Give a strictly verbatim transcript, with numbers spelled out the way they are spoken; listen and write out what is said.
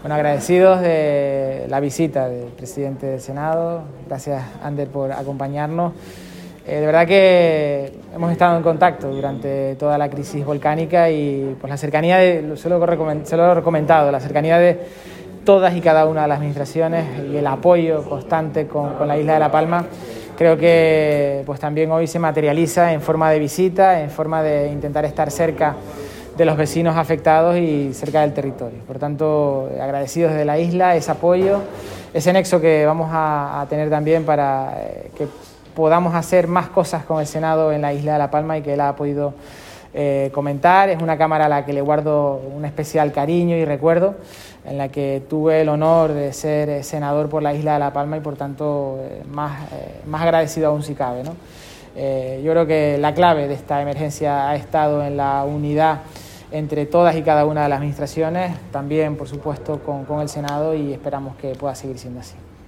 Bueno, agradecidos de la visita del presidente del Senado. Gracias, Ander, por acompañarnos. Eh, de verdad que hemos estado en contacto durante toda la crisis volcánica y pues la cercanía, de, se, lo se lo he comentado, la cercanía de todas y cada una de las administraciones y el apoyo constante con, con la isla de La Palma, creo que pues también hoy se materializa en forma de visita, en forma de intentar estar cerca de los vecinos afectados y cerca del territorio. Por tanto, agradecidos desde la isla, ese apoyo, ese nexo que vamos a, a tener también para eh, que podamos hacer más cosas con el Senado en la isla de La Palma y que él ha podido eh, comentar. Es una cámara a la que le guardo un especial cariño y recuerdo, en la que tuve el honor de ser senador por la isla de La Palma y por tanto eh, más, eh, más agradecido aún si cabe, ¿no? Eh, yo creo que la clave de esta emergencia ha estado en la unidad entre todas y cada una de las administraciones, también por supuesto con, con el Senado, y esperamos que pueda seguir siendo así.